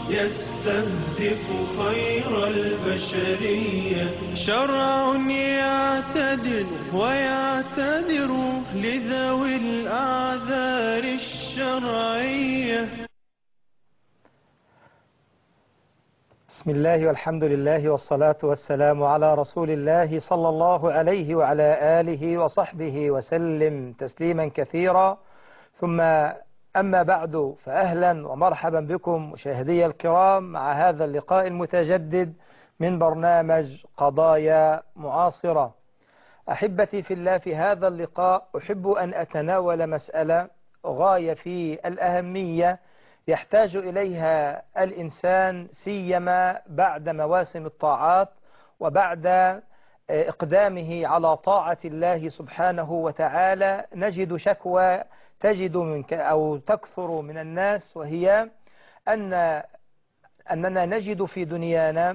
يستهدف خير البشرية، شرع يعتدل ويعتذر لذوي الأعذار الشرعية. بسم الله والحمد لله والصلاة والسلام على رسول الله صلى الله عليه وعلى آله وصحبه وسلم تسليما كثيرا. ثم أما بعد، فأهلا ومرحبا بكم مشاهدي الكرام مع هذا اللقاء المتجدد من برنامج قضايا معاصرة. أحبتي في الله، في هذا اللقاء أحب أن أتناول مسألة غاية في الأهمية يحتاج إليها الإنسان، سيما بعد مواسم الطاعات وبعد إقدامه على طاعة الله سبحانه وتعالى. نجد شكوى أو تكثر من الناس، وهي أننا نجد في دنيانا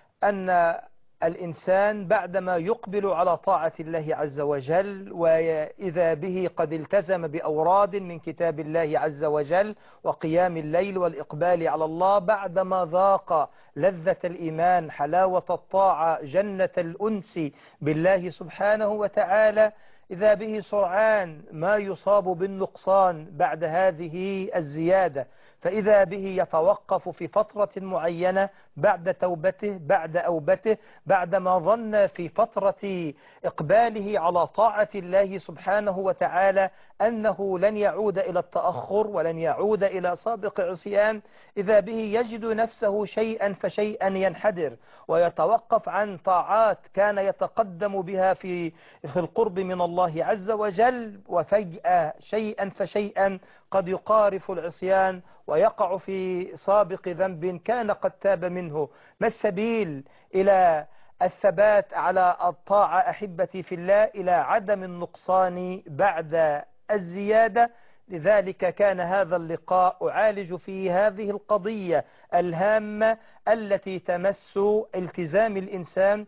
أن الإنسان بعدما يقبل على طاعة الله عز وجل، وإذا به قد التزم بأوراد من كتاب الله عز وجل وقيام الليل والإقبال على الله، بعدما ذاق لذة الإيمان، حلاوة الطاعة، جنة الأنس بالله سبحانه وتعالى، إذا به سرعان ما يصاب بالنقصان بعد هذه الزيادة، فإذا به يتوقف في فترة معينة بعد توبته، بعد أوبته، بعدما ظن في فترة إقباله على طاعة الله سبحانه وتعالى أنه لن يعود إلى التأخر ولن يعود إلى سابق عصيان، إذا به يجد نفسه شيئا فشيئا ينحدر ويتوقف عن طاعات كان يتقدم بها في القرب من الله عز وجل، وفجأة شيئا فشيئا قد يقارف العصيان ويقع في سابق ذنب كان قد تاب منه. ما السبيل إلى الثبات على الطاعة أحبتي في الله؟ إلى عدم النقصان بعد الزيادة. لذلك كان هذا اللقاء أعالج فيه هذه القضية الهامة التي تمس التزام الإنسان،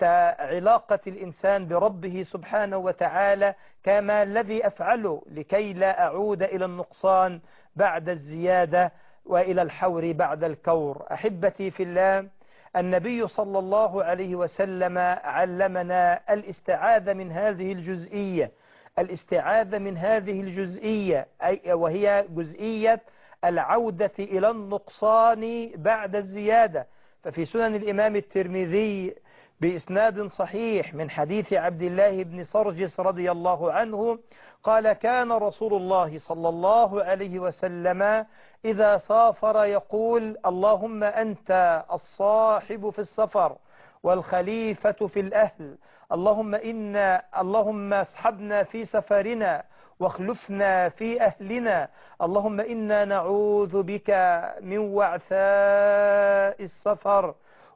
علاقة الإنسان بربه سبحانه وتعالى، كما الذي أفعله لكي لا أعود إلى النقصان بعد الزيادة وإلى الحور بعد الكور. أحبتي في الله، النبي صلى الله عليه وسلم علمنا الاستعاذة من هذه الجزئية، الاستعاذة من هذه الجزئية، وهي جزئية العودة إلى النقصان بعد الزيادة. ففي سنن الإمام الترمذي بإسناد صحيح من حديث عبد الله بن سرجس رضي الله عنه قال: كان رسول الله صلى الله عليه وسلم إذا سافر يقول: اللهم أنت الصاحب في السفر والخليفة في الأهل، اللهم اصحبنا في سفرنا واخلفنا في أهلنا، اللهم إنا نعوذ بك من وعثاء السفر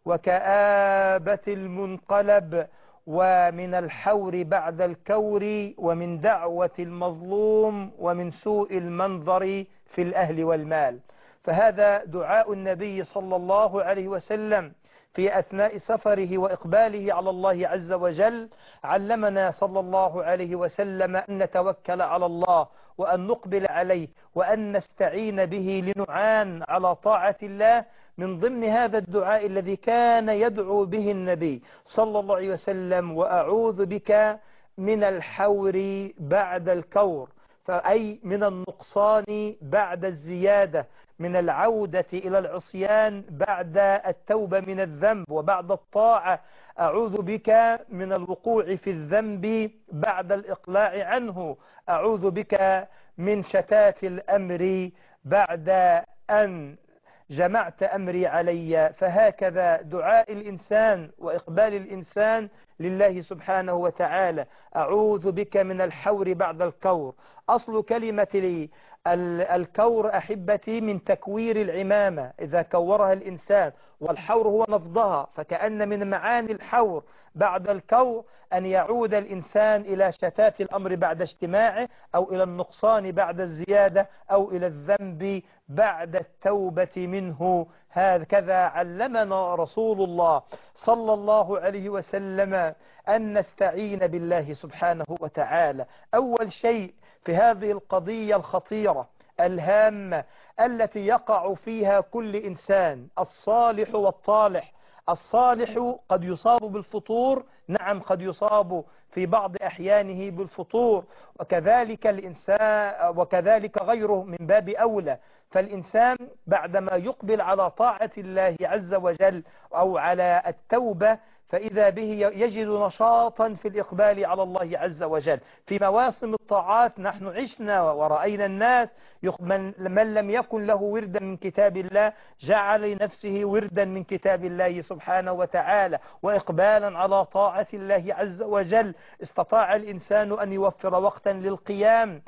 وكآبة المنقلب ومن الحور بعد الكور ومن دعوة المظلوم ومن سوء المنظر في الأهل والمال. فهذا دعاء النبي صلى الله عليه وسلم في أثناء سفره وإقباله على الله عز وجل. علمنا صلى الله عليه وسلم أن نتوكل على الله وأن نقبل عليه وأن نستعين به لنعان على طاعة الله. من ضمن هذا الدعاء الذي كان يدعو به النبي صلى الله عليه وسلم: وأعوذ بك من الحور بعد الكور، فأي من النقصان بعد الزيادة، من العودة إلى العصيان بعد التوبة من الذنب وبعد الطاعة. أعوذ بك من الوقوع في الذنب بعد الإقلاع عنه، أعوذ بك من شتات الأمر بعد أن جمعت أمري علي. فهكذا دعاء الإنسان وإقبال الإنسان لله سبحانه وتعالى: أعوذ بك من الحور بعد الكور. أصل كلمة الكور أحبتي من تكوير العمامة، إذا كورها الإنسان، والحور هو نفضها، فكأن من معاني الحور بعد الكور أن يعود الإنسان إلى شتات الأمر بعد اجتماعه، أو إلى النقصان بعد الزيادة، أو إلى الذنب بعد التوبة منه. هكذا علمنا رسول الله صلى الله عليه وسلم أن نستعين بالله سبحانه وتعالى. أول شيء في هذه القضية الخطيرة الهامة التي يقع فيها كل إنسان، الصالح والطالح. الصالح قد يصاب بالفطور، نعم قد يصاب في بعض أحيانه بالفطور، وكذلك الإنسان وكذلك غيره من باب أولى. فالإنسان بعدما يقبل على طاعة الله عز وجل أو على التوبة، فإذا به يجد نشاطا في الإقبال على الله عز وجل. في مواسم الطاعات نحن عشنا ورأينا الناس من لم يكن له وردا من كتاب الله جعل لنفسه وردا من كتاب الله سبحانه وتعالى، وإقبالا على طاعة الله عز وجل. استطاع الإنسان أن يوفر وقتا للقيام،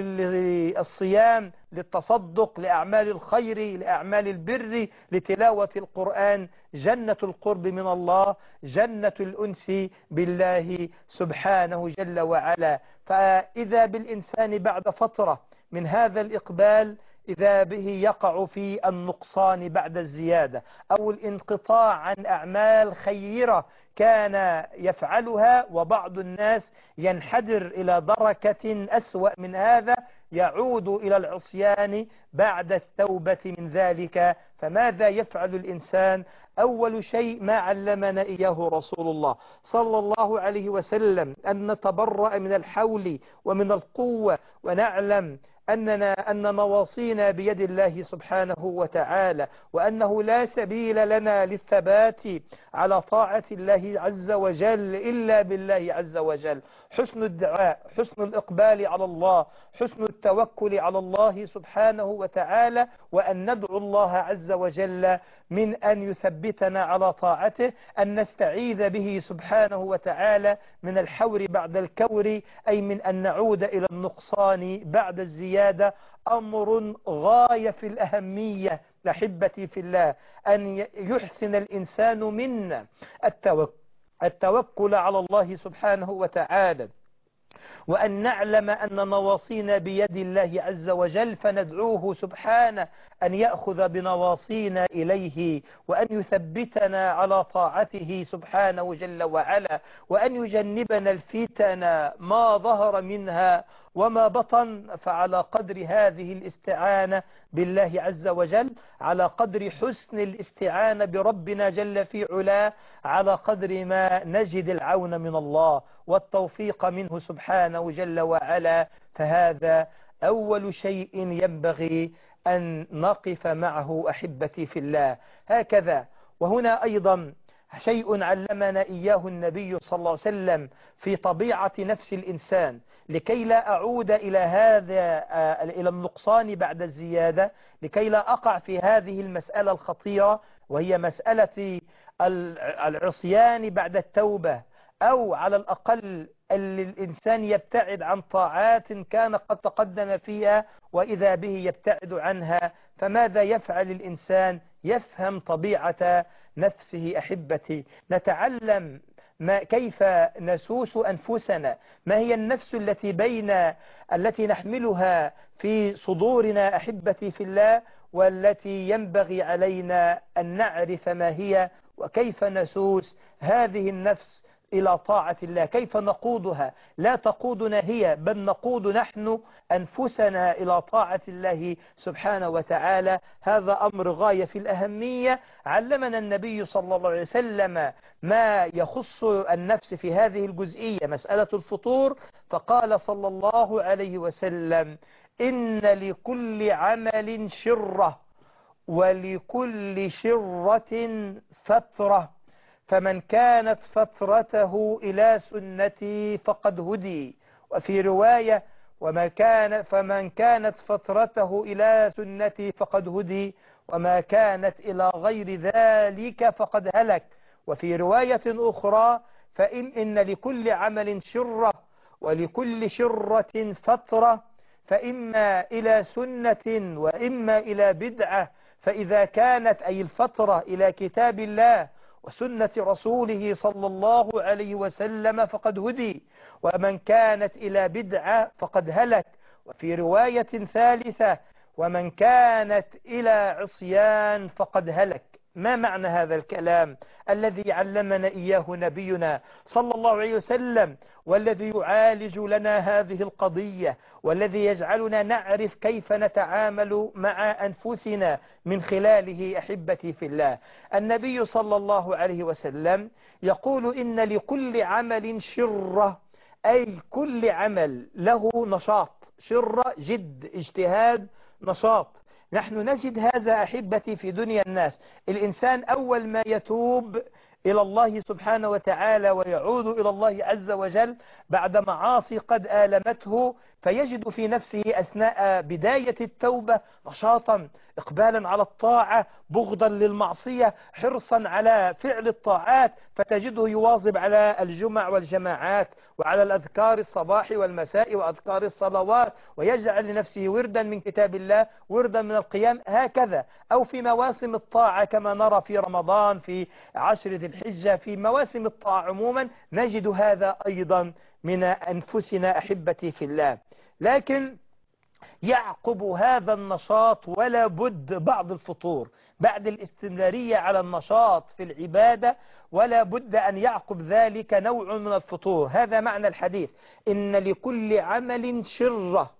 للصيام، للتصدق، لأعمال الخير، لأعمال البر، لتلاوة القرآن. جنة القرب من الله، جنة الأنس بالله سبحانه جل وعلا. فإذا بالإنسان بعد فترة من هذا الإقبال إذا به يقع في النقصان بعد الزيادة، أو الانقطاع عن أعمال خيرة كان يفعلها، وبعض الناس ينحدر إلى دركة أسوأ من هذا، يعود إلى العصيان بعد التوبة من ذلك. فماذا يفعل الإنسان؟ أول شيء ما علمنا إياه رسول الله صلى الله عليه وسلم، أن نتبرأ من الحول ومن القوة، ونعلم أن نواصينا بيد الله سبحانه وتعالى، وأنه لا سبيل لنا للثبات على طاعة الله عز وجل إلا بالله عز وجل. حسن الدعاء، حسن الإقبال على الله، حسن التوكل على الله سبحانه وتعالى، وأن ندعو الله عز وجل من أن يثبتنا على طاعته، أن نستعيذ به سبحانه وتعالى من الحور بعد الكور، أي من أن نعود إلى النقصان بعد الزيادة. أمر غاية في الأهمية أحبتي في الله، أن يحسن الإنسان منا التوكل على الله سبحانه وتعالى، وأن نعلم أن نواصينا بيد الله عز وجل، فندعوه سبحانه أن يأخذ بنواصينا إليه، وأن يثبتنا على طاعته سبحانه جل وعلا، وأن يجنبنا الفتن ما ظهر منها وما بطن. فعلى قدر هذه الاستعانة بالله عز وجل، على قدر حسن الاستعانة بربنا جل في علاه، على قدر ما نجد العون من الله والتوفيق منه سبحانه جل وعلا. فهذا أول شيء ينبغي أن نقف معه أحبتي في الله. هكذا. وهنا أيضا شيء علمنا إياه النبي صلى الله عليه وسلم في طبيعة نفس الإنسان، لكي لا أعود إلى النقصان بعد الزيادة، لكي لا أقع في هذه المسألة الخطيرة، وهي مسألة العصيان بعد التوبة، أو على الأقل الإنسان يبتعد عن طاعات كان قد تقدم فيها وإذا به يبتعد عنها. فماذا يفعل الإنسان؟ يفهم طبيعة نفسه أحبتي، نتعلم كيف نسوس أنفسنا، ما هي النفس التي نحملها في صدورنا أحبتي في الله، والتي ينبغي علينا أن نعرف ما هي، وكيف نسوس هذه النفس إلى طاعة الله، كيف نقودها. لا تقودنا هي، بل نقود نحن أنفسنا إلى طاعة الله سبحانه وتعالى. هذا أمر غاية في الأهمية. علمنا النبي صلى الله عليه وسلم ما يخص النفس في هذه الجزئية، مسألة الفطور، فقال صلى الله عليه وسلم: إن لكل عمل شرة، ولكل شرة فترة، فمن كانت فترته إلى سنتي فقد هدي. وفي رواية: فمن كانت فترته إلى سنتي فقد هدي، وما كانت إلى غير ذلك فقد هلك. وفي رواية أخرى: إن لكل عمل شرة، ولكل شرة فترة، فإما إلى سنة وإما إلى بدعة. فإذا كانت أي الفترة إلى كتاب الله وسنة رسوله صلى الله عليه وسلم فقد هدي، ومن كانت إلى بدعة فقد هلك. وفي رواية ثالثة: ومن كانت إلى عصيان فقد هلك. ما معنى هذا الكلام الذي علمنا إياه نبينا صلى الله عليه وسلم، والذي يعالج لنا هذه القضية، والذي يجعلنا نعرف كيف نتعامل مع أنفسنا من خلاله؟ أحبتي في الله، النبي صلى الله عليه وسلم يقول إن لكل عمل شرة، أي كل عمل له نشاط، شرة جد، اجتهاد، نشاط. نحن نجد هذا أحبتي في دنيا الناس. الإنسان أول ما يتوب إلى الله سبحانه وتعالى ويعود إلى الله عز وجل بعد معاصي قد آلمته، فيجد في نفسه أثناء بداية التوبة نشاطا، إقبالا على الطاعة، بغضا للمعصية، حرصا على فعل الطاعات، فتجده يواظب على الجمع والجماعات وعلى الأذكار الصباح والمساء وأذكار الصلوات، ويجعل لنفسه وردا من كتاب الله، وردا من القيام، هكذا. أو في مواسم الطاعة كما نرى في رمضان، في عشر ذي الحجة، في مواسم الطاعة عموما نجد هذا أيضا من أنفسنا أحبتي في الله. لكن يعقب هذا النشاط ولا بد بعض الفتور، بعد الاستمرارية على النشاط في العبادة ولا بد أن يعقب ذلك نوع من الفتور. هذا معنى الحديث، إن لكل عمل شرة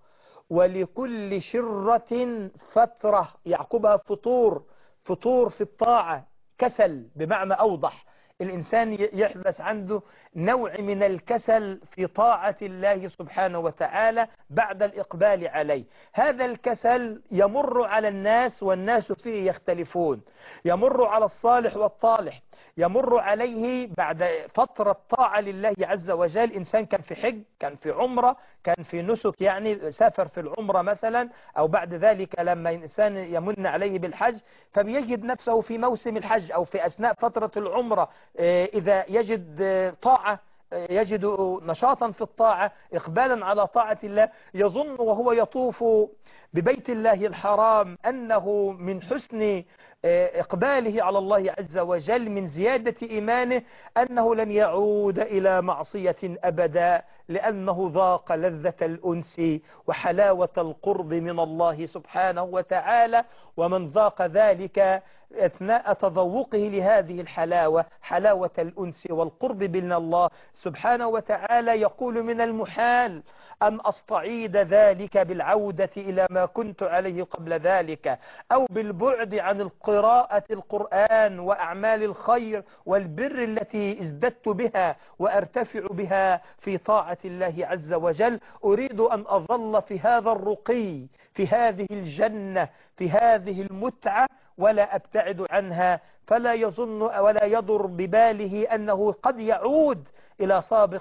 ولكل شرة فترة، يعقبها فتور، فتور في الطاعة، كسل بمعنى أوضح. الإنسان يحدث عنده نوع من الكسل في طاعة الله سبحانه وتعالى بعد الإقبال عليه. هذا الكسل يمر على الناس والناس فيه يختلفون، يمر على الصالح والطالح، يمر عليه بعد فترة طاعة لله عز وجل. إنسان كان في حج، كان في عمرة، كان في نسك، يعني سافر في العمرة مثلا، أو بعد ذلك لما إنسان يمن عليه بالحج فبيجد نفسه في موسم الحج أو في أثناء فترة العمرة، إذا يجد طاعة، يجد نشاطا في الطاعة، إقبالا على طاعة الله، يظن وهو يطوف ببيت الله الحرام أنه من حسن إقباله على الله عز وجل، من زيادة إيمانه، أنه لن يعود إلى معصية أبدا، لأنه ذاق لذة الأنس وحلاوة القرب من الله سبحانه وتعالى. ومن ذاق ذلك أثناء تذوقه لهذه الحلاوة، حلاوة الأنس والقرب من الله سبحانه وتعالى، يقول من المحال أن أستعيد ذلك بالعودة إلى ما كنت عليه قبل ذلك، أو بالبعد عن قراءة القرآن وأعمال الخير والبر التي ازددت بها وأرتفع بها في طاعة الله عز وجل. أريد أن أظل في هذا الرقي، في هذه الجنة، في هذه المتعة، ولا أبتعد عنها، فلا يظن ولا يضر بباله أنه قد يعود إلى سابق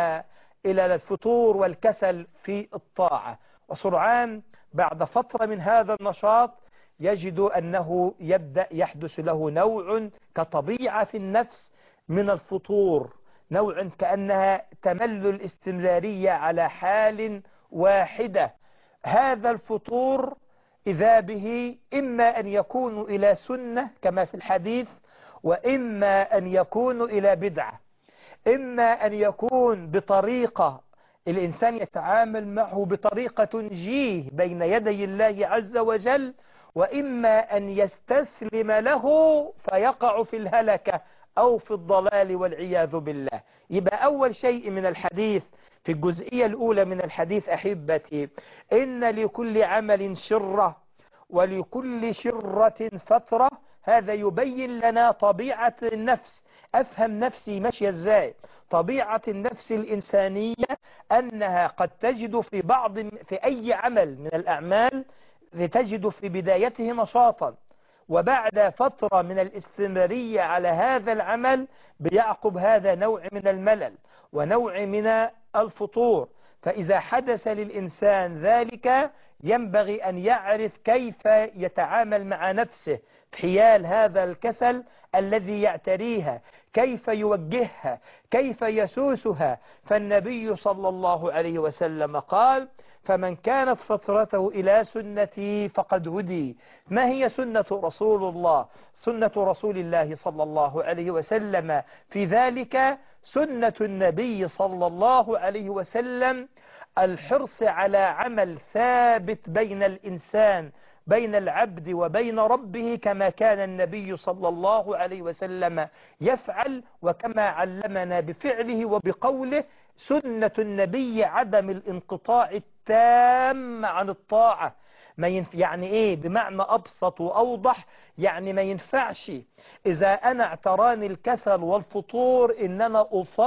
إلى الفتور والكسل في الطاعة. وسرعان بعد فترة من هذا النشاط يجد أنه يبدأ يحدث له نوع كطبيعة في النفس من الفتور، نوع كأنها تمل الاستمرارية على حال واحدة. هذا الفتور إذا به إما أن يكون إلى سنة كما في الحديث، وإما أن يكون إلى بدعة، إما أن يكون بطريقة الإنسان يتعامل معه بطريقة تنجيه بين يدي الله عز وجل، وإما أن يستسلم له فيقع في الهلكة أو في الضلال والعياذ بالله. يبقى أول شيء من الحديث في الجزئية الأولى من الحديث أحبتي، إن لكل عمل شرة ولكل شرة فترة. هذا يبين لنا طبيعة النفس. أفهم نفسي ماشية إزاي. طبيعة النفس الإنسانية أنها قد تجد في أي عمل من الأعمال تجد في بدايته نشاطا، وبعد فترة من الاستمرارية على هذا العمل بيعقب هذا نوع من الملل ونوع من الفتور. فإذا حدث للإنسان ذلك ينبغي أن يعرف كيف يتعامل مع نفسه حيال هذا الكسل الذي يعتريها، كيف يوجهها، كيف يسوسها. فالنبي صلى الله عليه وسلم قال: فمن كانت فترته إلى سنتي فقد هدي. ما هي سنة رسول الله؟ سنة رسول الله صلى الله عليه وسلم في ذلك سنة النبي صلى الله عليه وسلم الحرص على عمل ثابت بين الإنسان بين العبد وبين ربه كما كان النبي صلى الله عليه وسلم يفعل، وكما علمنا بفعله وبقوله. سنة النبي عدم الانقطاع التام عن الطاعة. يعني ايه؟ بمعنى ابسط واوضح، يعني ما ينفعش اذا انا اعتراني الكسل والفطور ان انا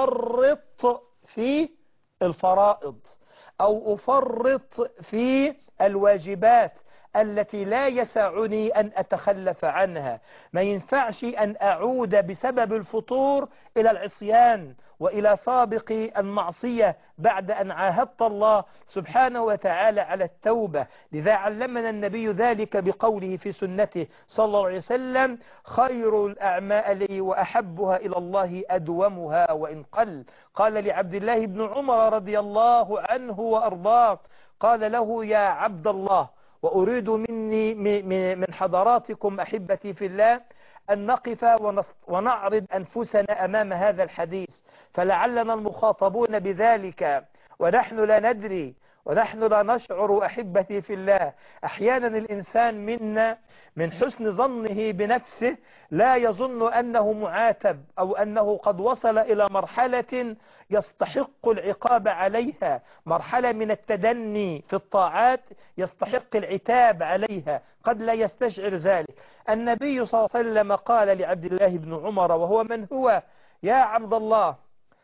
افرط في الفرائض او افرط في الواجبات التي لا يسعني ان اتخلف عنها. ما ينفعش ان اعود بسبب الفطور الى العصيان وإلى سابق المعصية بعد أن عاهدت الله سبحانه وتعالى على التوبة. لذا علمنا النبي ذلك بقوله في سنته صلى الله عليه وسلم: خير الأعمال وأحبها إلى الله أدومها وإن قل. قال لعبد الله بن عمر رضي الله عنه وأرضاه، قال له: يا عبد الله، وأريد مني من حضراتكم أحبتي في الله أن نقف ونعرض أنفسنا أمام هذا الحديث، فلعلنا المخاطبون بذلك ونحن لا ندري ونحن لا نشعر. أحبتي في الله، أحيانا الإنسان منا من حسن ظنه بنفسه لا يظن أنه معاتب أو أنه قد وصل إلى مرحلة يستحق العقاب عليها، مرحلة من التدني في الطاعات يستحق العتاب عليها، قد لا يستشعر ذلك. النبي صلى الله عليه وسلم قال لعبد الله بن عمر وهو من هو: يا عبد الله،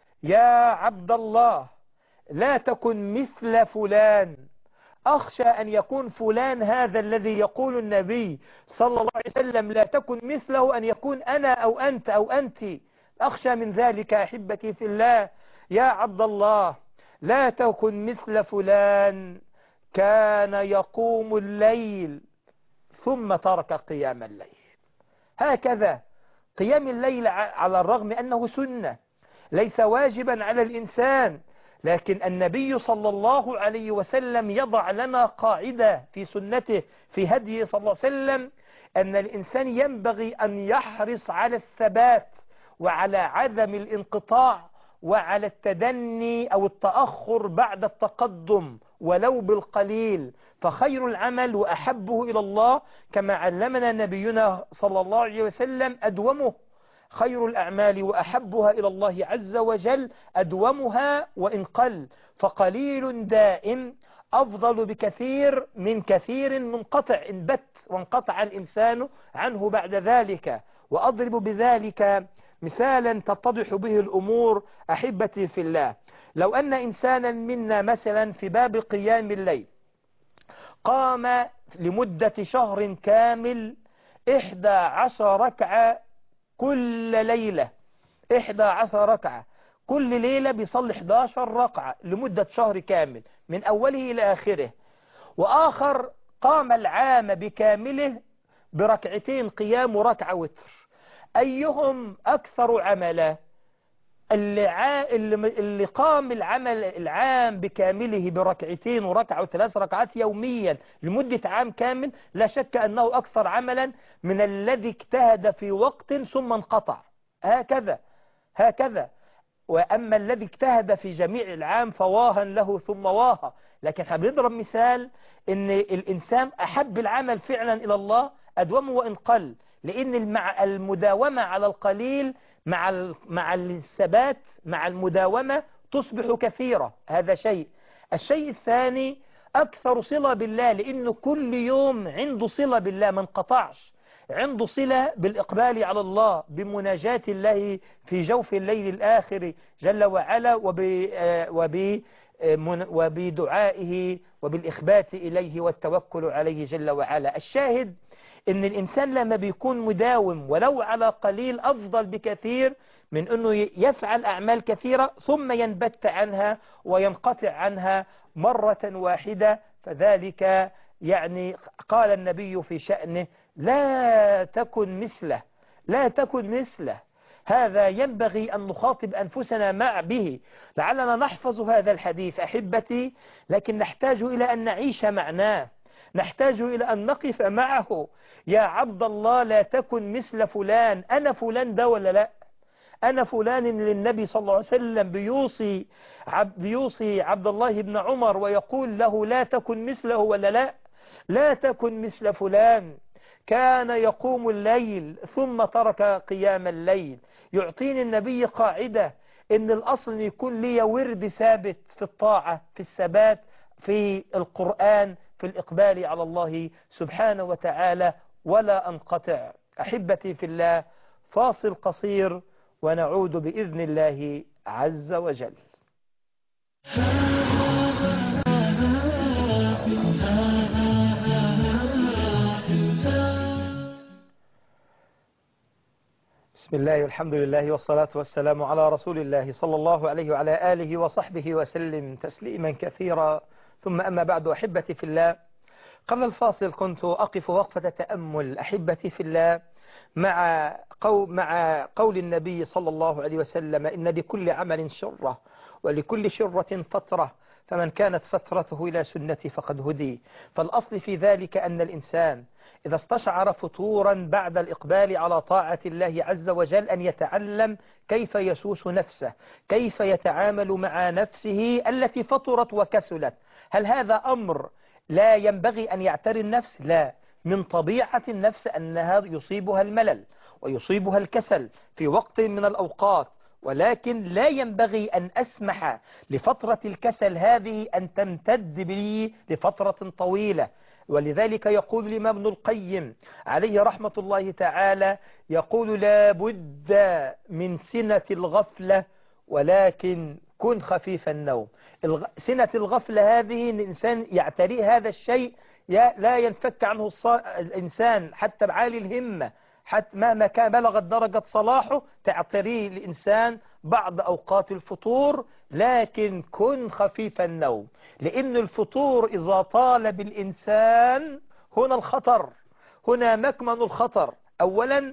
يا عبد الله، لا تكن مثل فلان. أخشى أن يكون فلان هذا الذي يقول النبي صلى الله عليه وسلم لا تكن مثله، أن يكون أنا أو أنت أو أنت. أخشى من ذلك أحبتي في الله. يا عبد الله، لا تكن مثل فلان كان يقوم الليل ثم ترك قيام الليل. هكذا قيام الليل على الرغم أنه سنة ليس واجبا على الإنسان، لكن النبي صلى الله عليه وسلم يضع لنا قاعدة في سنته في هديه صلى الله عليه وسلم، أن الإنسان ينبغي أن يحرص على الثبات وعلى عدم الانقطاع وعلى التدني أو التأخر بعد التقدم ولو بالقليل. فخير العمل وأحبه إلى الله كما علمنا نبينا صلى الله عليه وسلم أدومه. خير الأعمال وأحبها إلى الله عز وجل أدومها وإن قل، فقليل دائم أفضل بكثير من كثير منقطع إن بت وانقطع الإنسان عنه بعد ذلك. وأضرب بذلك مثالا تتضح به الأمور أحبتي في الله. لو أن إنسانا منا مثلا في باب قيام الليل قام لمدة شهر كامل 11 ركعة كل ليلة، 11 ركعة كل ليلة، بيصلي 11 ركعة لمدة شهر كامل من أوله إلى آخره، وآخر قام العام بكامله بركعتين قيام وركعة وتر، أيهم أكثر عملا؟ اللي قام العمل العام بكامله بركعتين وركعة وثلاث ركعات يوميا لمدة عام كامل، لا شك أنه أكثر عملا من الذي اجتهد في وقت ثم انقطع. هكذا. وأما الذي اجتهد في جميع العام فواها له ثم واها. لكن بنضرب مثال ان الإنسان أحب العمل فعلا إلى الله أدومه وإن قل، لأن المداومة على القليل مع الثبات مع المداومة تصبح كثيرة. هذا شيء. الشيء الثاني أكثر صلة بالله، لأنه كل يوم عنده صلة بالله ما انقطعش، عنده صلة بالإقبال على الله بمناجاة الله في جوف الليل الآخر جل وعلا وبدعائه وبالإخبات إليه والتوكل عليه جل وعلا. الشاهد إن الإنسان لما بيكون مداوم ولو على قليل أفضل بكثير من أنه يفعل أعمال كثيرة ثم ينبت عنها وينقطع عنها مرة واحدة. فذلك يعني قال النبي في شأنه: لا تكن مثله، لا تكن مثله. هذا ينبغي أن نخاطب أنفسنا مع به. لعلنا نحفظ هذا الحديث أحبتي، لكن نحتاج إلى أن نعيش معناه، نحتاج إلى أن نقف معه. يا عبد الله، لا تكن مثل فلان. أنا فلان ده ولا لا؟ أنا فلان للنبي صلى الله عليه وسلم بيوصي عبد الله بن عمر ويقول له لا تكن مثله ولا لا؟ لا تكن مثل فلان كان يقوم الليل ثم ترك قيام الليل. يعطيني النبي قاعدة إن الأصل أن يكون لي ورد ثابت في الطاعة، في الثبات، في القرآن، في الإقبال على الله سبحانه وتعالى، ولا أنقطع. أحبتي في الله، فاصل قصير ونعود بإذن الله عز وجل. بسم الله والحمد لله والصلاة والسلام على رسول الله صلى الله عليه وعلى آله وصحبه وسلم تسليما كثيرا. ثم أما بعد، أحبتي في الله، قبل الفاصل كنت أقف وقفة تأمل أحبتي في الله مع قول النبي صلى الله عليه وسلم: إن لكل عمل شرة ولكل شرة فترة، فمن كانت فترته إلى سنتي فقد هدي. فالأصل في ذلك أن الإنسان إذا استشعر فتورا بعد الإقبال على طاعة الله عز وجل أن يتعلم كيف يسوس نفسه، كيف يتعامل مع نفسه التي فطرت وكسلت. هل هذا أمر لا ينبغي أن يعتري النفس؟ لا، من طبيعة النفس أنها يصيبها الملل ويصيبها الكسل في وقت من الأوقات، ولكن لا ينبغي أن أسمح لفترة الكسل هذه أن تمتد بي لفترة طويلة. ولذلك يقول الإمام ابن القيم عليه رحمة الله تعالى، يقول: لا بد من سنة الغفلة ولكن كن خفيف النوم. سنة الغفلة هذه إن الإنسان يعتري هذا الشيء لا ينفك عنه الإنسان حتى بعالي الهمة، حتى مهما كان بلغت درجة صلاحه تعتريه الإنسان بعض أوقات الفطور، لكن كن خفيف النوم. لأن الفطور إذا طال بالإنسان هنا الخطر، هنا مكمن الخطر. أولا،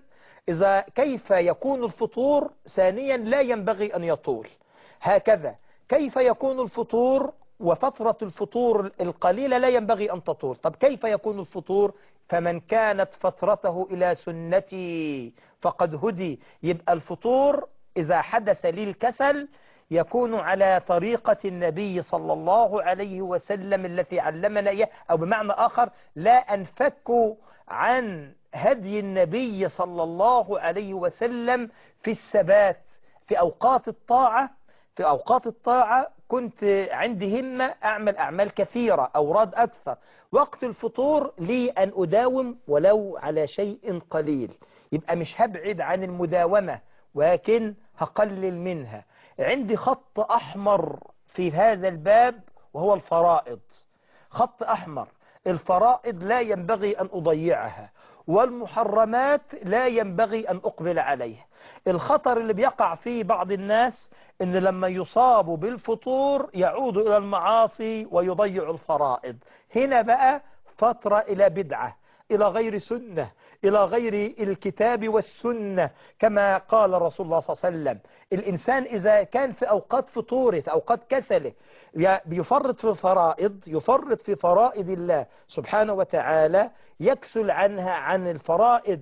كيف يكون الفطور؟ ثانيا، لا ينبغي أن يطول. هكذا كيف يكون الفطور؟ وفترة الفطور القليلة لا ينبغي أن تطول. طب كيف يكون الفطور؟ فمن كانت فترته إلى سنتي فقد هدي. يبقى الفطور إذا حدث لي الكسل يكون على طريقة النبي صلى الله عليه وسلم التي علمنا إياه، أو بمعنى آخر لا أنفك عن هدي النبي صلى الله عليه وسلم في الثبات في أوقات الطاعة. في أوقات الطاعة كنت عندي همة أعمل أعمال كثيرة، أوراد أكثر. وقت الفطور لي أن أداوم ولو على شيء قليل، يبقى مش هبعد عن المداومة ولكن هقلل منها. عندي خط أحمر في هذا الباب وهو الفرائض. خط أحمر، الفرائض لا ينبغي أن أضيعها، والمحرمات لا ينبغي أن أقبل عليها. الخطر اللي بيقع فيه بعض الناس إن لما يصابوا بالفطور يعود إلى المعاصي ويضيع الفرائض. هنا بقى فترة إلى بدعة، إلى غير سنة، إلى غير الكتاب والسنة، كما قال رسول الله صلى الله عليه وسلم: الإنسان إذا كان في أوقات فطوره، في أوقات كسله، بيفرط في الفرائض، يفرط في فرائض الله سبحانه وتعالى، يكسل عنها عن الفرائض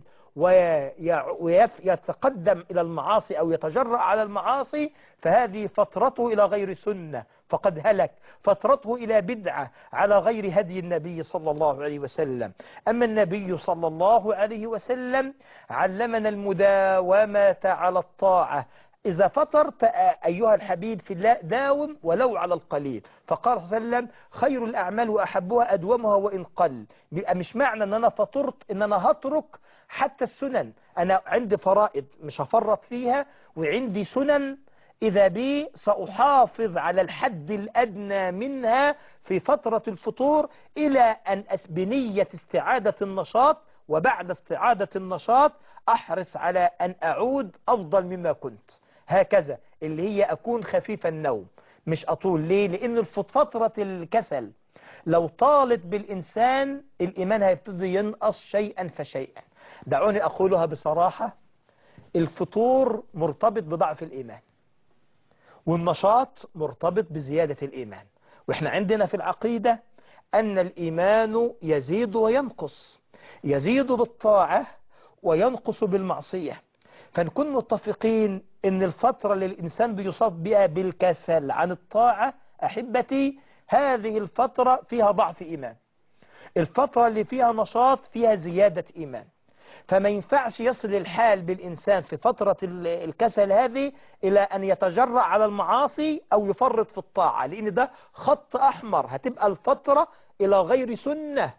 ويتقدم إلى المعاصي أو يتجرأ على المعاصي، فهذه فترته إلى غير سنة فقد هلك، فترته إلى بدعة على غير هدي النبي صلى الله عليه وسلم. أما النبي صلى الله عليه وسلم علمنا المداومة على الطاعة. إذا فطرت أيها الحبيب في الله داوم ولو على القليل. فقال صلى الله عليه وسلم: خير الأعمال وأحبها أدومها وإن قل. بيبقى مش معنى أن أنا فطرت أن أنا هترك حتى السنن. أنا عندي فرائض مش هفرط فيها، وعندي سنن إذا بي سأحافظ على الحد الأدنى منها في فترة الفطور إلى أن بنية استعادة النشاط، وبعد استعادة النشاط أحرص على أن أعود أفضل مما كنت. هكذا اللي هي أكون خفيف النوم مش أطول. ليه؟ لأن فترة الكسل لو طالت بالإنسان الإيمان هيبتدي ينقص شيئا فشيئا. دعوني أقولها بصراحة، الفطور مرتبط بضعف الإيمان، والنشاط مرتبط بزيادة الإيمان. وإحنا عندنا في العقيدة أن الإيمان يزيد وينقص، يزيد بالطاعة وينقص بالمعصية. فنكون متفقين أن الفترة اللي الإنسان بيصاب بها بالكسل عن الطاعة أحبتي هذه الفترة فيها ضعف إيمان. الفترة اللي فيها نشاط فيها زيادة إيمان. فما ينفعش يصل الحال بالإنسان في فترة الكسل هذه إلى أن يتجرأ على المعاصي أو يفرط في الطاعة، لأن ده خط أحمر، هتبقى الفترة إلى غير سنة،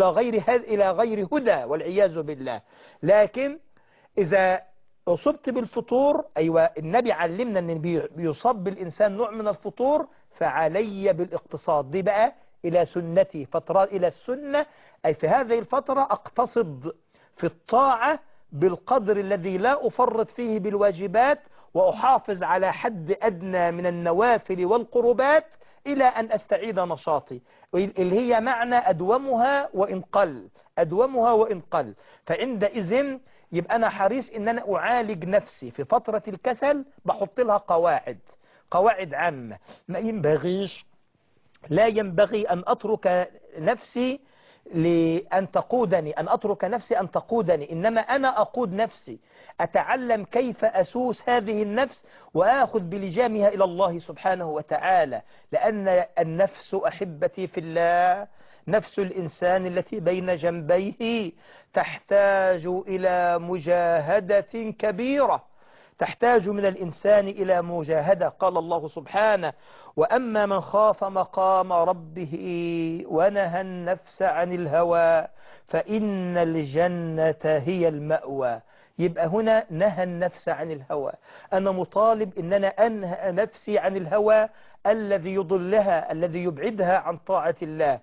إلى غير هدى والعياذ بالله. لكن إذا أصبت بالفطور، أيوة النبي علمنا أن بيصاب بالإنسان نوع من الفطور، فعلي بالاقتصاد دي بقى إلى سنتي، فترات إلى السنة، أي في هذه الفترة أقتصد في الطاعة بالقدر الذي لا أفرط فيه بالواجبات، وأحافظ على حد أدنى من النوافل والقربات إلى أن أستعيد نشاطي، اللي هي معنى أدومها وإن قل، أدومها وإن قل. فعندئذ يبقى أنا حريص إن أنا أعالج نفسي في فترة الكسل، بحط لها قواعد عامة. ما ينبغيش، لا ينبغي أن أترك نفسي لأن تقودني، أن أترك نفسي أن تقودني، إنما أنا أقود نفسي، أتعلم كيف أسوس هذه النفس وآخذ بلجامها إلى الله سبحانه وتعالى. لأن النفس أحبتي في الله، نفس الإنسان التي بين جنبيه تحتاج إلى مجاهدة كبيرة، تحتاج من الإنسان إلى مجاهدة. قال الله سبحانه: وأما من خاف مقام ربه ونهى النفس عن الهوى فإن الجنة هي المأوى. يبقى هنا نهى النفس عن الهوى، أنا مطالب إن أنا أنهى نفسي عن الهوى الذي يضلها، الذي يبعدها عن طاعة الله.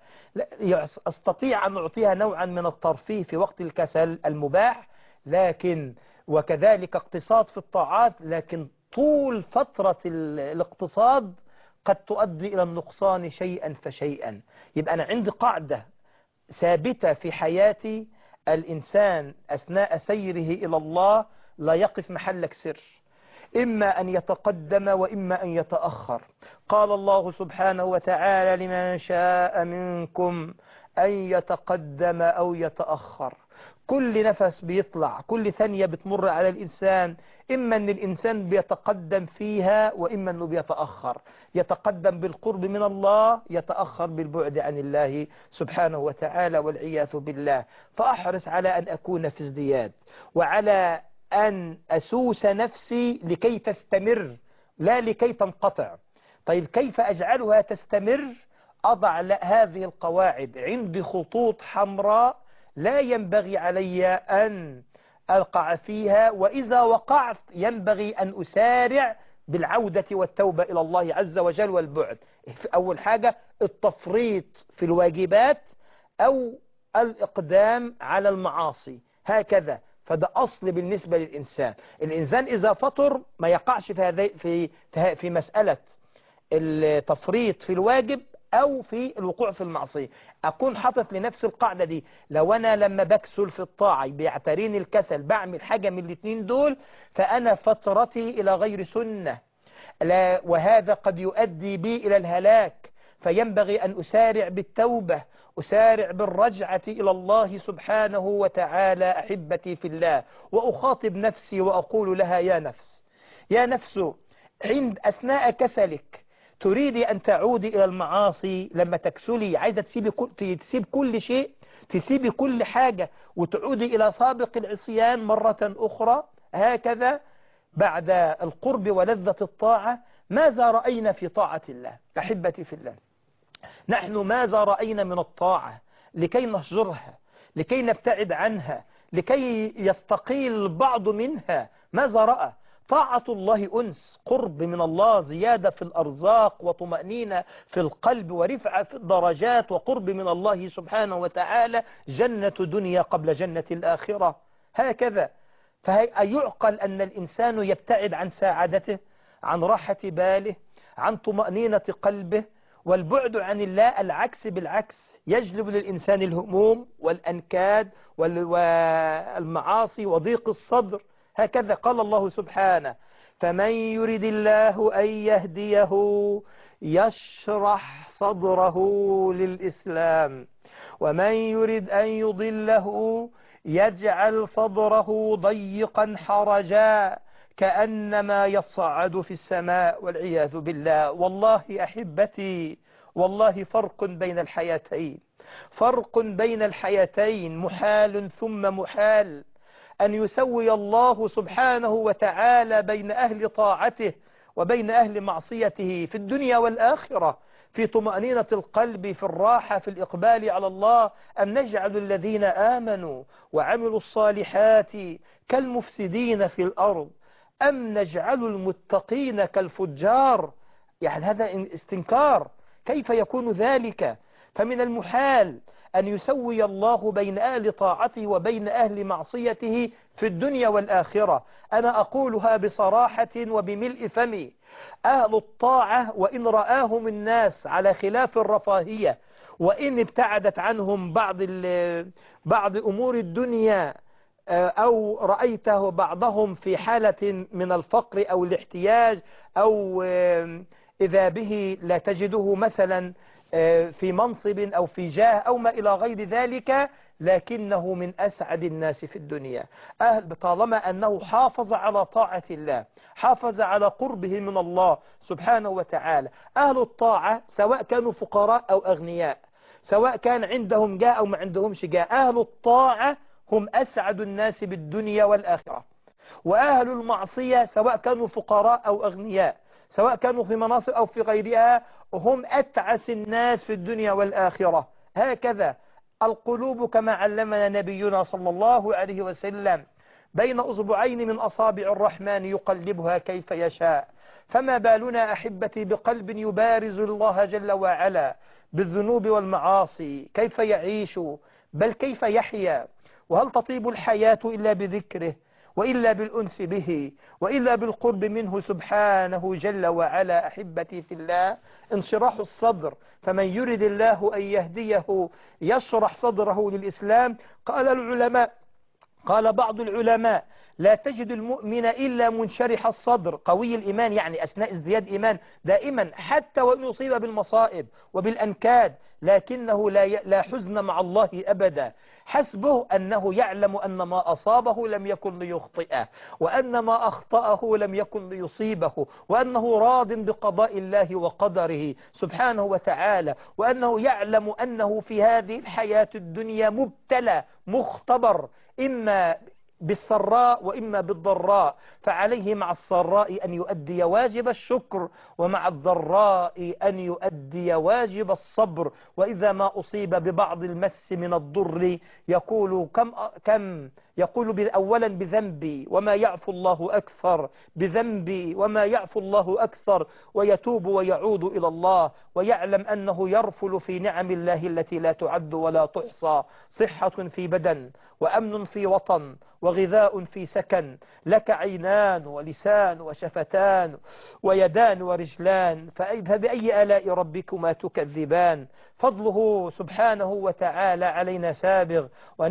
أستطيع أن أعطيها نوعا من الترفيه في وقت الكسل المباح، لكن وكذلك اقتصاد في الطاعات، لكن طول فترة الاقتصاد قد تؤدي إلى النقصان شيئا فشيئا. يبقى أنا عندي قاعدة ثابتة في حياتي: الإنسان أثناء سيره إلى الله لا يقف محلك سر، إما أن يتقدم وإما أن يتأخر. قال الله سبحانه وتعالى: لمن شاء منكم أن يتقدم أو يتأخر. كل نفس بيطلع، كل ثانية بتمر على الإنسان، إما أن الإنسان بيتقدم فيها وإما أنه بيتأخر، يتقدم بالقرب من الله، يتأخر بالبعد عن الله سبحانه وتعالى والعياذ بالله. فأحرص على أن أكون في ازدياد، وعلى أن أسوس نفسي لكي تستمر لا لكي تنقطع. طيب كيف أجعلها تستمر؟ أضع هذه القواعد عندي، خطوط حمراء لا ينبغي علي أن أقع فيها، وإذا وقعت ينبغي أن أسارع بالعودة والتوبة إلى الله عز وجل والبعد. أول حاجة التفريط في الواجبات أو الإقدام على المعاصي، هكذا. فده أصل بالنسبة للإنسان. الإنسان إذا فطر ما يقعش في مسألة التفريط في الواجب أو في الوقوع في المعصية. أكون حاطط لنفس القاعدة دي: لو أنا لما بكسل في الطاعة بيعتريني الكسل بعمل حاجة من الاثنين دول، فأنا فترتي إلى غير سنة، وهذا قد يؤدي بي إلى الهلاك. فينبغي أن أسارع بالتوبة، أسارع بالرجعة إلى الله سبحانه وتعالى أحبتي في الله، وأخاطب نفسي وأقول لها: يا نفس عند أثناء كسلك تريدي أن تعودي إلى المعاصي، لما تكسلي عايزة تسيب كل شيء، تسيبي كل حاجة وتعودي إلى سابق العصيان مرة أخرى، هكذا بعد القرب ولذة الطاعة. ماذا رأينا في طاعة الله أحبتي في الله؟ نحن ماذا رأينا من الطاعة لكي نهجرها، لكي نبتعد عنها، لكي يستقيل البعض منها؟ ماذا رأى؟ طاعة الله أنس، قرب من الله، زيادة في الأرزاق وطمأنينة في القلب ورفعة في الدرجات وقرب من الله سبحانه وتعالى، جنة دنيا قبل جنة الآخرة، هكذا. فيعقل أن الإنسان يبتعد عن سعادته، عن راحة باله، عن طمأنينة قلبه. والبعد عن الله العكس بالعكس، يجلب للإنسان الهموم والأنكاد والمعاصي وضيق الصدر، هكذا. قال الله سبحانه: فمن يرد الله أن يهديه يشرح صدره للإسلام ومن يرد أن يضله يجعل صدره ضيقا حرجا كأنما يصعد في السماء والعياذ بالله. والله أحبتي والله فرق بين الحياتين، فرق بين الحياتين، محال ثم محال أن يسوي الله سبحانه وتعالى بين أهل طاعته وبين أهل معصيته في الدنيا والآخرة، في طمأنينة القلب، في الراحة، في الإقبال على الله. أم نجعل الذين آمنوا وعملوا الصالحات كالمفسدين في الأرض أم نجعل المتقين كالفجار؟ يعني هذا استنكار، كيف يكون ذلك؟ فمن المحال أن يسوي الله بين أهل طاعته وبين أهل معصيته في الدنيا والآخرة. أنا أقولها بصراحة وبملء فمي، أهل الطاعة وإن رآهم الناس على خلاف الرفاهية، وإن ابتعدت عنهم بعض أمور الدنيا، أو رأيته بعضهم في حالة من الفقر أو الاحتياج، أو إذا به لا تجده مثلا في منصب أو في جاه أو ما إلى غير ذلك، لكنه من أسعد الناس في الدنيا طالما أنه حافظ على طاعة الله، حافظ على قربه من الله سبحانه وتعالى. أهل الطاعة سواء كانوا فقراء أو أغنياء، سواء كان عندهم جاه أو ما عندهمش جاه، أهل الطاعة هم أسعد الناس بالدنيا والآخرة. وأهل المعصية سواء كانوا فقراء أو أغنياء، سواء كانوا في مناصب أو في غيرها، هم أتعس الناس في الدنيا والآخرة. هكذا القلوب كما علمنا نبينا صلى الله عليه وسلم بين أصبعين من أصابع الرحمن يقلبها كيف يشاء. فما بالنا أحبتي بقلب يبارز الله جل وعلا بالذنوب والمعاصي؟ كيف يعيش؟ بل كيف يحيا؟ وهل تطيب الحياة إلا بذكره، وإلا بالأنس به، وإلا بالقرب منه سبحانه جل وعلا؟ أحبتي في الله، انشراح الصدر، فمن يرد الله أن يهديه يشرح صدره للإسلام. قال بعض العلماء: لا تجد المؤمن إلا منشرح الصدر قوي الإيمان، يعني أثناء ازدياد إيمان دائما، حتى وإن يصيب بالمصائب وبالأنكاد لكنه لا حزن مع الله أبدا. حسبه أنه يعلم أن ما أصابه لم يكن ليخطئه، وأن ما أخطأه لم يكن ليصيبه، وأنه راض بقضاء الله وقدره سبحانه وتعالى، وأنه يعلم أنه في هذه الحياة الدنيا مبتلى مختبر، إما بالسراء وإما بالضراء، فعليه مع السراء أن يؤدي واجب الشكر، ومع الضراء أن يؤدي واجب الصبر. وإذا ما أصيب ببعض المس من الضر يقول أولا بذنبي وما يعفو الله أكثر، بذنبي وما يعفو الله أكثر، ويتوب ويعود إلى الله، ويعلم أنه يرفل في نعم الله التي لا تعد ولا تحصى: صحة في بدن، وأمن في وطن، وغذاء في سكن، لك عينان ولسان وشفتان ويدان ورجلان، فبأي آلاء ربكما تكذبان؟ فضله سبحانه وتعالى علينا سابغ،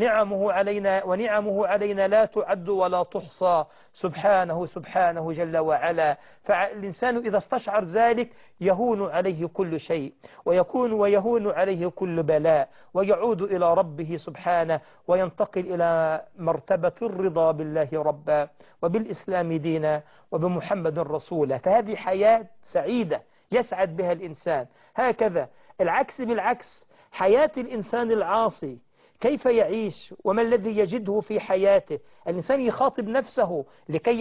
ونعمه علينا لا تعد ولا تحصى، سبحانه جل وعلا. فالإنسان إذا استشعر ذلك يهون عليه كل شيء، ويهون عليه كل بلاء، ويعود إلى ربه سبحانه، وينتقل إلى مرتبة الرضا بالله ربا، وبالإسلام دينا، وبمحمد رسولا. فهذه حياة سعيدة يسعد بها الإنسان. هكذا العكس بالعكس، حياة الإنسان العاصي كيف يعيش؟ وما الذي يجده في حياته؟ الإنسان يخاطب نفسه لكي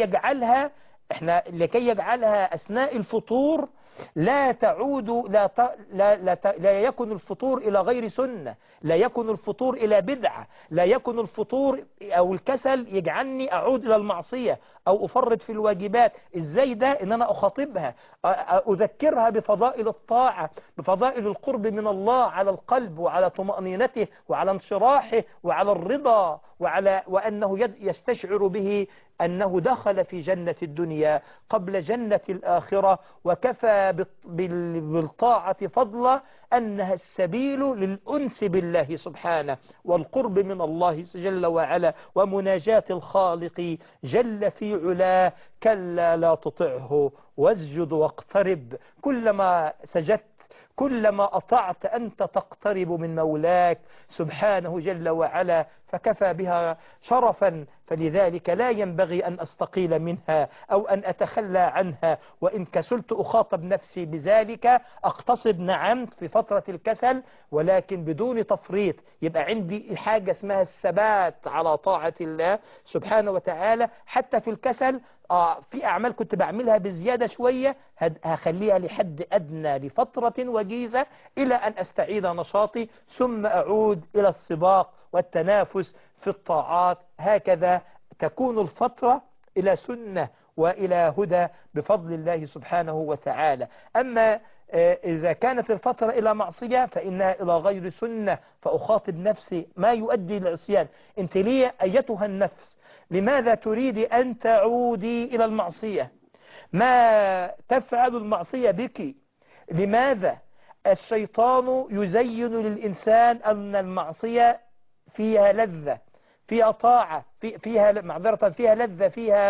يجعلها أثناء الفطور لا تعود لا يكن الفطور إلى غير سنة، لا يكن الفطور إلى بدعة، لا يكن الفطور أو الكسل يجعلني أعود إلى المعصية أو أفرط في الواجبات. إزاي ده؟ إن أنا أخاطبها، أذكرها بفضائل الطاعة، بفضائل القرب من الله على القلب وعلى طمأنينته وعلى انشراحه وعلى الرضا، وأنه يستشعر به أنه دخل في جنة الدنيا قبل جنة الآخرة، وكفى بالطاعة فضلا أنها السبيل للأنس بالله سبحانه والقرب من الله جل وعلا ومناجاة الخالق جل في علاه. كلا لا تطعه واسجد واقترب. كلما سجدت، كلما أطعت أنت تقترب من مولاك سبحانه جل وعلا. فكفى بها شرفا، فلذلك لا ينبغي أن أستقيل منها أو أن أتخلى عنها. وإن كسلت أخاطب نفسي بذلك، أقتصد نعم في فترة الكسل ولكن بدون تفريط. يبقى عندي حاجة اسمها الثبات على طاعة الله سبحانه وتعالى حتى في الكسل. في أعمال كنت بعملها بزيادة شوية هخليها لحد أدنى لفترة وجيزة إلى أن أستعيد نشاطي، ثم أعود إلى السباق والتنافس في الطاعات. هكذا تكون الفترة إلى سنة وإلى هدى بفضل الله سبحانه وتعالى. أما إذا كانت الفترة إلى معصية فإنها إلى غير سنة، فأخاطب نفسي ما يؤدي للعصيان. أنت ليه أيتها النفس لماذا تريد أن تعودي إلى المعصية؟ ما تفعل المعصية بك؟ لماذا؟ الشيطان يزين للإنسان أن المعصية فيها لذة، فيها طاعة، فيها معذرة، فيها لذة،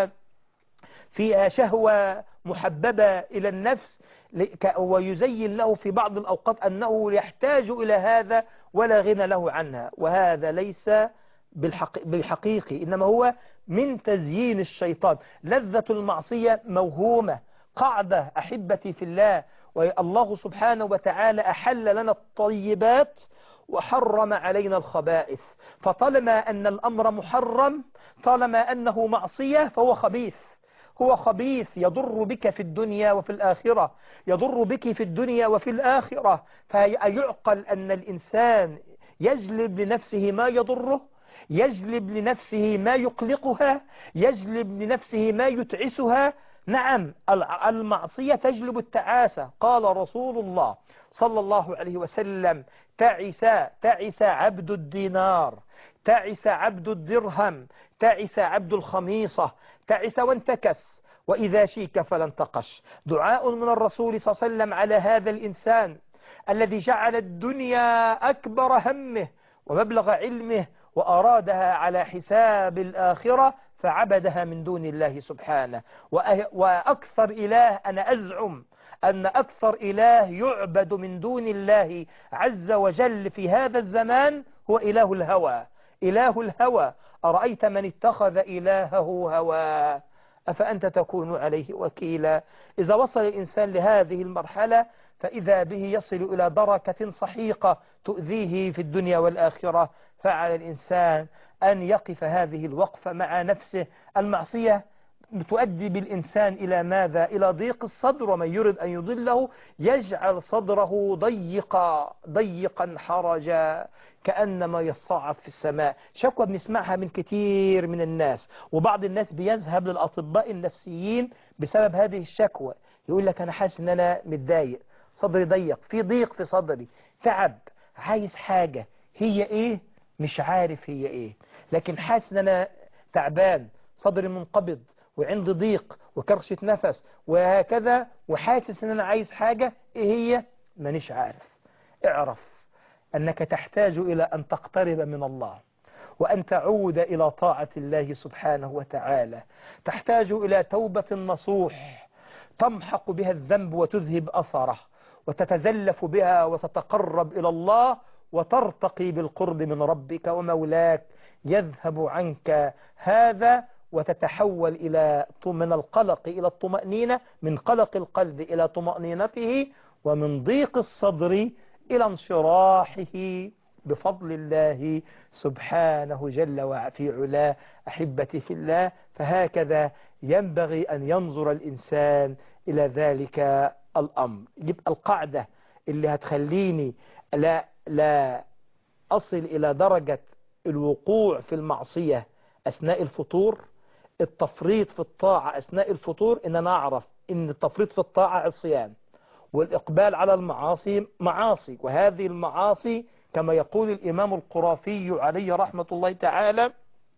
فيها شهوة محببة إلى النفس، ويزين له في بعض الأوقات أنه يحتاج إلى هذا ولا غنى له عنها. وهذا ليس بالحقيقي، إنما هو من تزيين الشيطان. لذة المعصية موهومة. قاعدة أحبتي في الله، والله سبحانه وتعالى أحل لنا الطيبات وحرم علينا الخبائث. فطالما أن الأمر محرم، طالما أنه معصية، فهو خبيث. هو خبيث يضر بك في الدنيا وفي الآخرة، يضر بك في الدنيا وفي الآخرة. فيعقل أن الإنسان يجلب لنفسه ما يضره، يجلب لنفسه ما يقلقها، يجلب لنفسه ما يتعسها. نعم، المعصية تجلب التعاسة. قال رسول الله صلى الله عليه وسلم: تعس عبد الدينار، تعس عبد الدرهم، تعس عبد الخميصة، تعس وانتكس، وإذا شيك فلا انتقش. دعاء من الرسول صلى الله عليه وسلم على هذا الإنسان الذي جعل الدنيا أكبر همه ومبلغ علمه، وأرادها على حساب الآخرة فعبدها من دون الله سبحانه. وأكثر إله، أنا أزعم أن أكثر إله يعبد من دون الله عز وجل في هذا الزمان هو إله الهوى. إله الهوى. أرأيت من اتخذ إلهه هواه أفأنت تكون عليه وكيلا؟ إذا وصل الإنسان لهذه المرحلة فإذا به يصل إلى دركة سحيقة تؤذيه في الدنيا والآخرة. فعلى الإنسان أن يقف هذه الوقفة مع نفسه. المعصية تؤدي بالإنسان إلى ماذا؟ إلى ضيق الصدر. ومن يرد أن يضله يجعل صدره ضيقا حرجا كأنما يصعد في السماء. شكوى بنسمعها من كتير من الناس، وبعض الناس بيذهب للأطباء النفسيين بسبب هذه الشكوى. يقول لك أنا حاسس أن أنا متضايق، صدري ضيق، في ضيق في صدري، تعب، عايز حاجة، هي إيه؟ مش عارف هي إيه، لكن حاسس أن أنا تعبان، صدري منقبض وعندي ضيق وكرشة نفس وهكذا، وحاسس أن أنا عايز حاجة، إيه هي؟ مانيش عارف. اعرف أنك تحتاج إلى أن تقترب من الله وأن تعود إلى طاعة الله سبحانه وتعالى. تحتاج إلى توبة نصوح تمحق بها الذنب وتذهب أثره، وتتزلف بها وتتقرب إلى الله، وترتقي بالقرب من ربك ومولاك. يذهب عنك هذا وتتحول من القلق إلى الطمأنينة، من قلق القلب إلى طمأنينته، ومن ضيق الصدر إلى انشراحه بفضل الله سبحانه جل وفي علاه. أحبتي في الله، فهكذا ينبغي أن ينظر الإنسان إلى ذلك الأمر. يبقى القاعدة اللي هتخليني لا أصل إلى درجة الوقوع في المعصية أثناء الفطور، التفريط في الطاعة أثناء الفطور، إن أنا أعرف إن التفريط في الطاعة عصيان، والإقبال على المعاصي معاصي. وهذه المعاصي كما يقول الإمام القرافي عليه رحمة الله تعالى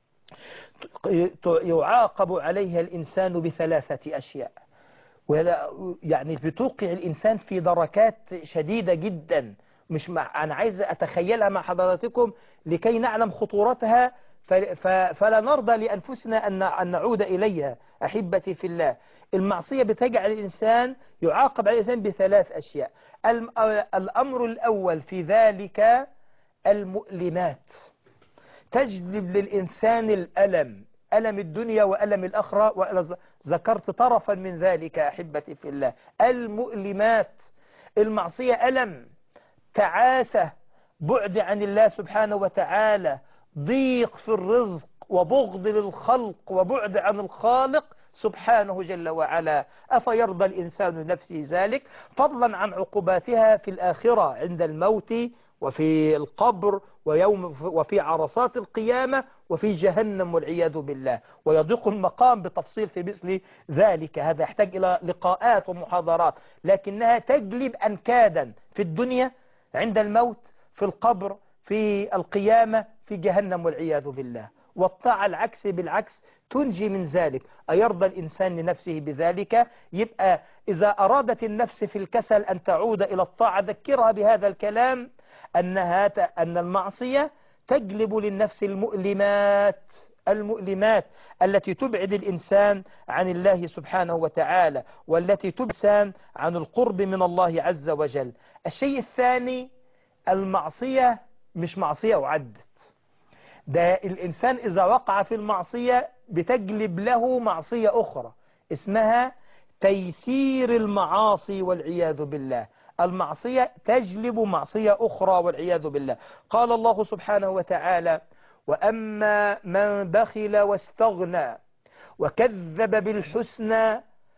يعاقب عليها الإنسان بثلاثة أشياء، يعني بتوقع الإنسان في دركات شديدة جدا. أنا عايز أتخيلها مع حضراتكم لكي نعلم خطورتها، فلا نرضى لأنفسنا أن نعود إليها. أحبتي في الله، المعصية بتجعل الإنسان يعاقب على الإنسان بثلاث أشياء. الأمر الأول في ذلك المؤلمات. تجلب للإنسان الألم، ألم الدنيا وألم الآخرة. ذكرت طرفا من ذلك أحبتي في الله، المؤلمات. المعصية ألم، تعاسة، بعد عن الله سبحانه وتعالى، ضيق في الرزق، وبغض للخلق، وبعد عن الخالق سبحانه جل وعلا. أفيرضى الإنسان نفسه ذلك، فضلا عن عقوباتها في الآخرة عند الموت، وفي القبر، وفي عرصات القيامة، وفي جهنم والعياذ بالله. ويضيق المقام بتفصيل في مثل ذلك، هذا يحتاج إلى لقاءات ومحاضرات، لكنها تجلب أنكادا في الدنيا عند الموت، في القبر، في القيامة، في جهنم والعياذ بالله. والطاعة العكس بالعكس تنجي من ذلك. أيرضى الإنسان لنفسه بذلك؟ يبقى إذا أرادت النفس في الكسل أن تعود إلى الطاعة، ذكرها بهذا الكلام، أن المعصية تجلب للنفس المؤلمات التي تبعد الإنسان عن الله سبحانه وتعالى، والتي تبعد الإنسان عن القرب من الله عز وجل. الشيء الثاني، المعصية مش معصية وعدت، ده الإنسان إذا وقع في المعصية بتجلب له معصية أخرى اسمها تيسير المعاصي والعياذ بالله. المعصية تجلب معصية أخرى والعياذ بالله. قال الله سبحانه وتعالى: وأما من بخل واستغنى وكذب بالحسنى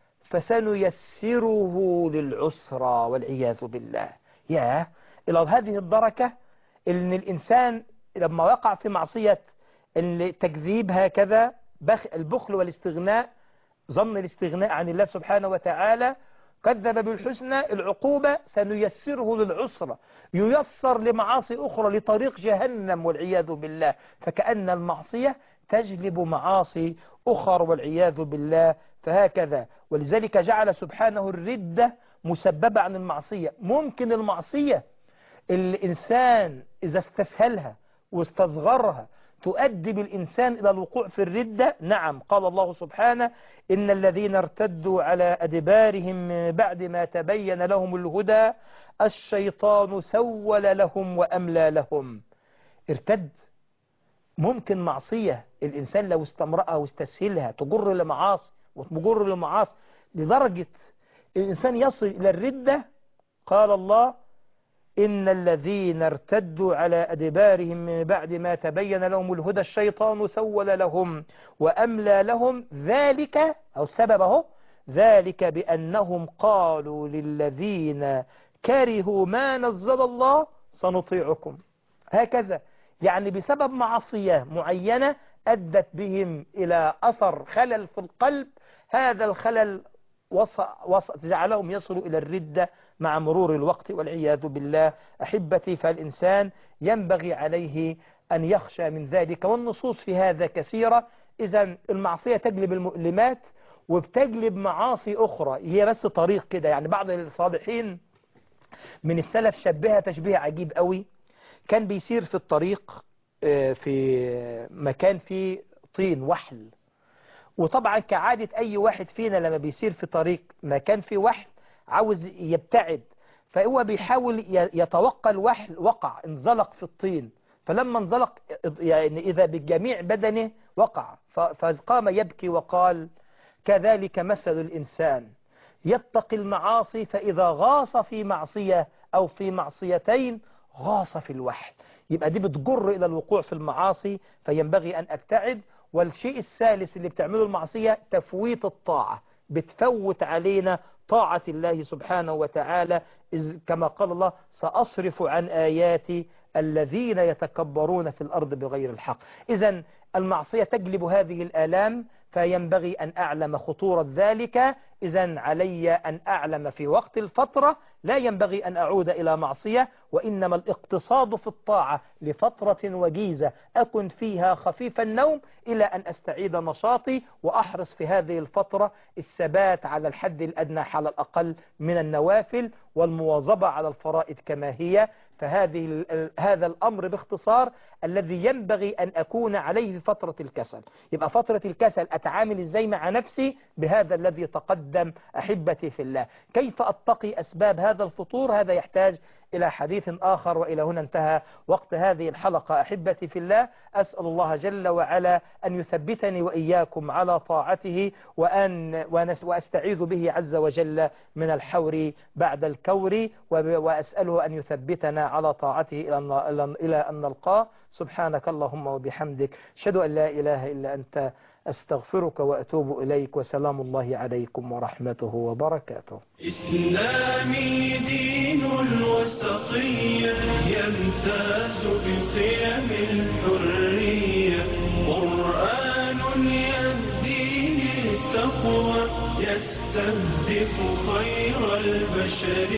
فسنيسره للعسرى والعياذ بالله. إلى هذه الدرجة إن الإنسان لما وقع في معصية التكذيب هكذا، البخل والاستغناء، ظن الاستغناء عن الله سبحانه وتعالى، كذب بالحسنى، العقوبة سنيسره للعسرى، ييسر لمعاصي أخرى، لطريق جهنم والعياذ بالله. فكأن المعصية تجلب معاصي أخرى والعياذ بالله. فهكذا، ولذلك جعل سبحانه الردة مسببة عن المعصية. ممكن المعصية الإنسان إذا استسهلها واستصغرها تؤدي بالإنسان إلى الوقوع في الردة. نعم، قال الله سبحانه: إن الذين ارتدوا على أدبارهم بعد ما تبين لهم الهدى الشيطان سول لهم وأملى لهم. ارتد، ممكن معصية الإنسان لو استمرأها واستسهلها تجر لمعاصي وتجر لمعاصي لدرجة الإنسان يصل إلى الردة. قال الله: إن الذين ارتدوا على أدبارهم من بعد ما تبين لهم الهدى الشيطان سول لهم وأملى لهم، ذلك أو سببه ذلك بأنهم قالوا للذين كرهوا ما نزل الله سنطيعكم. هكذا، يعني بسبب معصية معينة أدت بهم إلى أثر خلل في القلب، هذا الخلل جعلهم يصلوا إلى الردة مع مرور الوقت والعياذ بالله. أحبتي، فالإنسان ينبغي عليه أن يخشى من ذلك، والنصوص في هذا كثيرة. إذن المعصية تجلب المؤلمات وبتجلب معاصي أخرى، هي بس طريق كده. يعني بعض الصالحين من السلف شبهها تشبيه عجيب قوي. كان بيسير في الطريق في مكان فيه طين وحل، وطبعا كعادة أي واحد فينا لما بيسير في طريق مكان فيه وحل عاوز يبتعد، فهو بيحاول يتوقى الوحل، وقع انزلق في الطين، فلما انزلق يعني إذا بجميع بدنه وقع، فقام يبكي وقال: كذلك مثل الإنسان يتقي المعاصي فإذا غاص في معصية أو في معصيتين غاص في الوحل. يبقى دي بتجر إلى الوقوع في المعاصي، فينبغي أن أبتعد. والشيء الثالث اللي بتعمله المعصية تفويت الطاعة، بتفوت علينا طاعة الله سبحانه وتعالى، كما قال الله: سأصرف عن آياتي الذين يتكبرون في الأرض بغير الحق. إذن المعصية تجلب هذه الآلام، فينبغي أن أعلم خطورة ذلك. إذن علي أن أعلم في وقت الفترة لا ينبغي أن أعود إلى معصية، وإنما الاقتصاد في الطاعة لفترة وجيزة أكن فيها خفيف النوم إلى أن أستعيد نشاطي، وأحرص في هذه الفترة الثبات على الحد الأدنى على الأقل من النوافل، والمواظبة على الفرائض كما هي. هذا الأمر باختصار الذي ينبغي أن أكون عليه في فترة الكسل. يبقى فترة الكسل أتعامل إزاي مع نفسي بهذا الذي تقدم. أحبتي في الله، كيف أتقي أسباب هذا الفطور؟ هذا يحتاج إلى حديث آخر. وإلى هنا انتهى وقت هذه الحلقة. أحبتي في الله، أسأل الله جل وعلا أن يثبتني وإياكم على طاعته، وأستعيذ به عز وجل من الحور بعد الكور، وأسأله أن يثبتنا على طاعته إلى أن نلقاه. سبحانك اللهم وبحمدك، أشهد أن لا إله إلا أنت، أستغفرك وأتوب إليك، وسلام الله عليكم ورحمته وبركاته. إسلامي دين الوسطية يمتاز بقيم الحرية، قرآن يهدي للتقوى يستهدف خير البشر.